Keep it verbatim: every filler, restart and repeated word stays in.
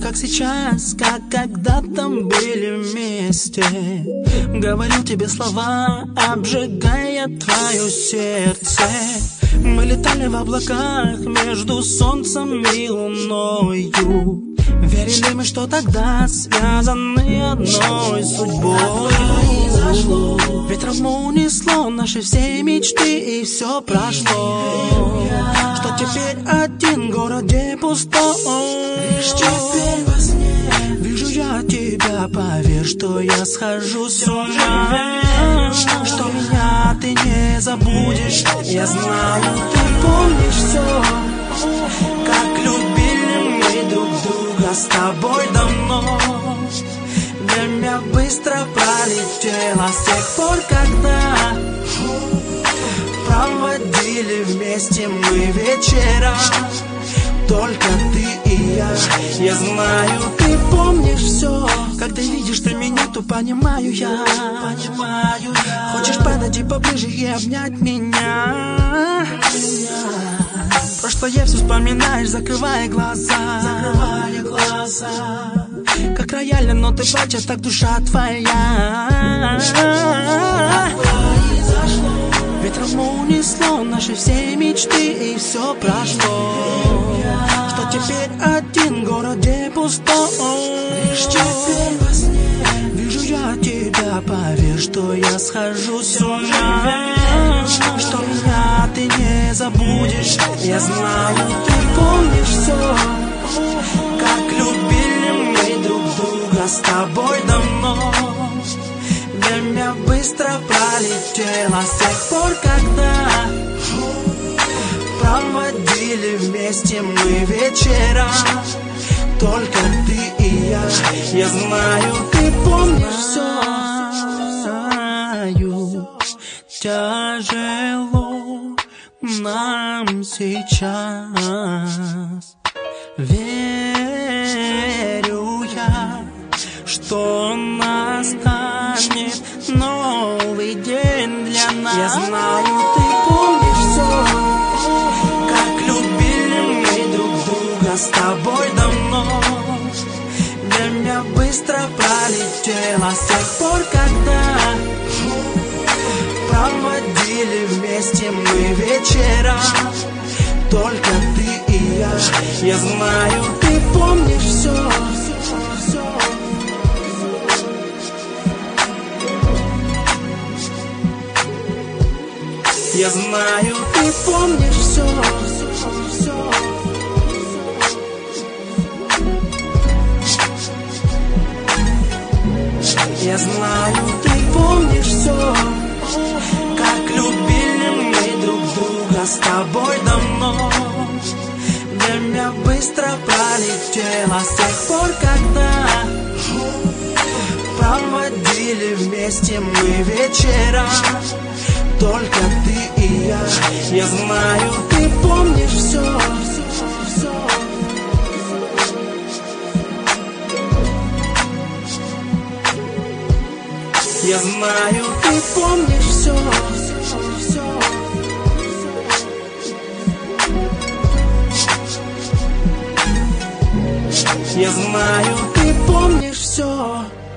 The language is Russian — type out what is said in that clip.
как сейчас, как когда-то были вместе. Говорю тебе слова, обжигая твое сердце. Мы летали в облаках между солнцем и луною. Верили мы, что тогда связаны одной судьбой. Ветром унесло наши все мечты, и все прошло. Что теперь один город, где пустой. Лишь теперь во сне вижу я тебя, поверь, что я схожу с ума. Что меня ты не забудешь, я знаю, ты помнишь все. Как любили мы друг друга с тобой давно. Время быстро пролетело с тех пор, когда проводили вместе мы вечера. Только ты и я. Я знаю, ты помнишь все. Когда видишь ты меня, то понимаю я. Понимаю я. Хочешь подойти поближе и обнять меня. Прошлое все вспоминаешь, закрывая глаза. Закрывая глаза. Как рояльно, но ты плачешь, так душа твоя. Ветром унесло наши все мечты, и все прошло. Что теперь один город, где пустой. Лишь теперь во сне вижу я тебя, поверь, что я схожу с ума. Что меня ты не забудешь, я знаю, ты помнишь все. Как любили мы друг друга с тобой давно. Время быстро пролетело с тех пор, когда проводили вместе мы вечера. Только ты и я. Я знаю, ты помнишь все. Тяжело нам сейчас. Верю я, что настанет новый день для нас. Я знаю, ты помнишь все. Как любили мы друг друга с тобой давно. Время быстро пролетело с тех пор, когда проводили вместе мы вечера. Только ты и я. Я знаю, ты помнишь все. Я знаю, ты помнишь все. Я знаю, ты помнишь все. Как любили мы друг друга с тобой давно. Время быстро пролетело с тех пор, когда проводили вместе мы вечера. Только ты и я. Я знаю, ты помнишь все. Я знаю, ты помнишь все. Я знаю, ты помнишь все.